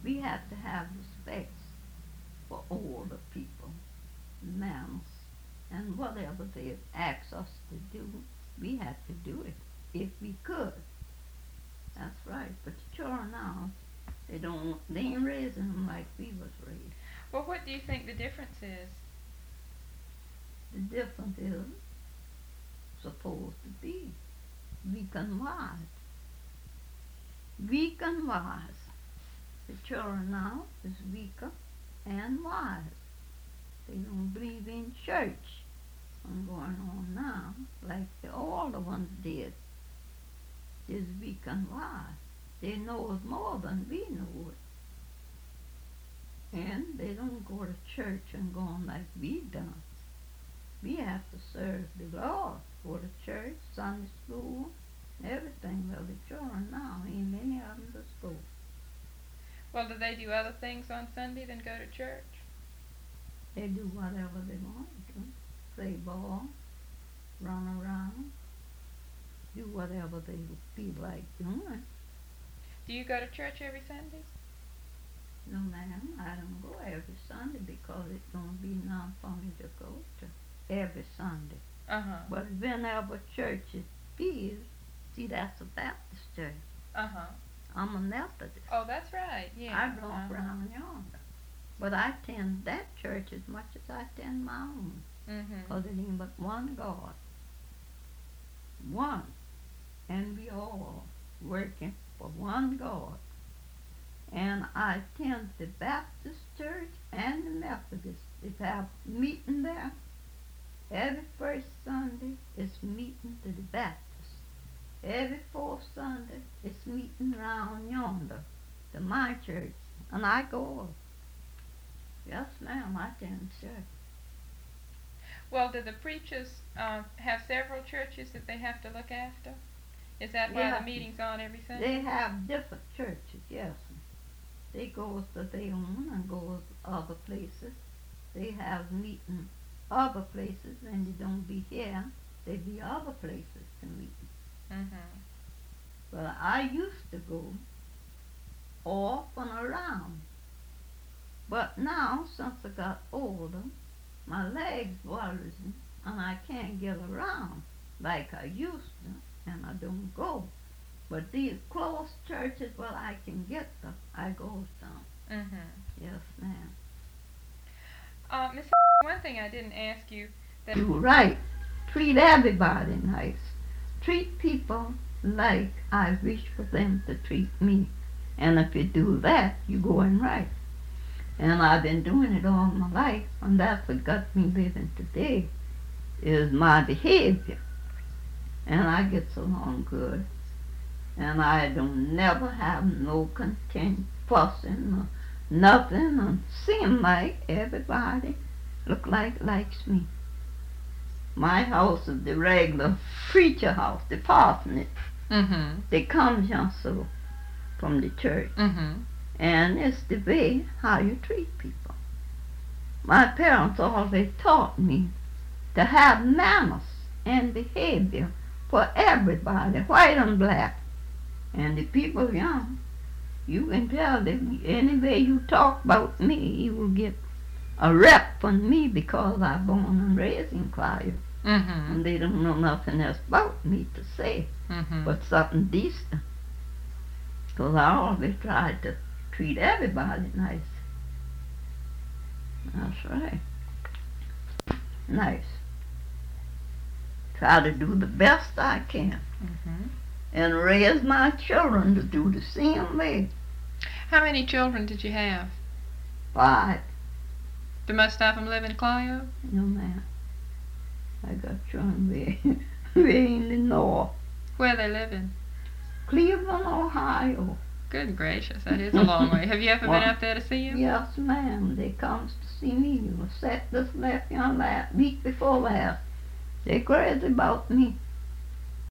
We have to have respect for older people, manners, and whatever they ask us to do, we have to do it if we could. That's right. But the children now, they ain't raising them like we was raised. Well, what do you think the difference is? The difference is supposed to be weak and wise. Weak and wise. The children now is weaker and wise. They don't believe in church. What's going on now, like the older ones did, is weak and wise. They know it more than we know it. And they don't go to church and go on like we done. We have to serve the Lord. Go to church, Sunday school, everything. Well, the children now, ain't many of them to school. Well, do they do other things on Sunday than go to church? They do whatever they want to. Play ball, run around, do whatever they feel like doing. Do you go to church every Sunday? No, ma'am, I don't go every Sunday because it's going to be none for me to go to every Sunday. Uh-huh. But whenever church is, see, that's a Baptist church. Uh-huh. I'm a Methodist. Oh, that's right, yeah. I belong around yonder. But I attend that church as much as I attend my own. Because it ain't but one God. One. And we all working for one God. And I attend the Baptist church and the Methodist. They have meeting there. Every first Sunday is meeting to the Baptist. Every fourth Sunday is meeting around yonder to my church. And I go. Yes, ma'am, I attend church. Well, do the preachers have several churches that they have to look after? Is that why the meeting's on every Sunday? They have different churches, yes. They go to their own and go to other places. They have meeting other places, and they don't be here. They be other places to meet. But I used to go off and around. But now, since I got older, my legs bothers me, and I can't get around like I used to, and I don't go. But these close churches where I can get them, I go to. Yes, ma'am. Miss, one thing I didn't ask you. You're right. Treat everybody nice. Treat people like I wish for them to treat me. And if you do that, you're going right. And I've been doing it all my life, and that's what got me living today, is my behavior. And I get along good. And I don't never have no content, fussing, or nothing, and seem like everybody likes me. My house is the regular preacher house, the parsonage. They come just so from the church. And it's the way how you treat people. My parents always taught me to have manners and behavior for everybody, white and black. And the people young, you can tell them any way you talk about me, you will get a rep from me because I'm born and raised in Clio. And they don't know nothing else about me to say, but something decent. Because I always tried to treat everybody nice. That's right. Nice. Try to do the best I can. And raise my children to do the same way. How many children did you have? 5. Do most of them live in Clio? No, ma'am. I got children way in the north. Where are they living? Cleveland, Ohio. Good gracious, that is a long way. Have you ever been out there to see them? Yes, ma'am. They comes to see me. You were set this left young last week before last. They crazy about me.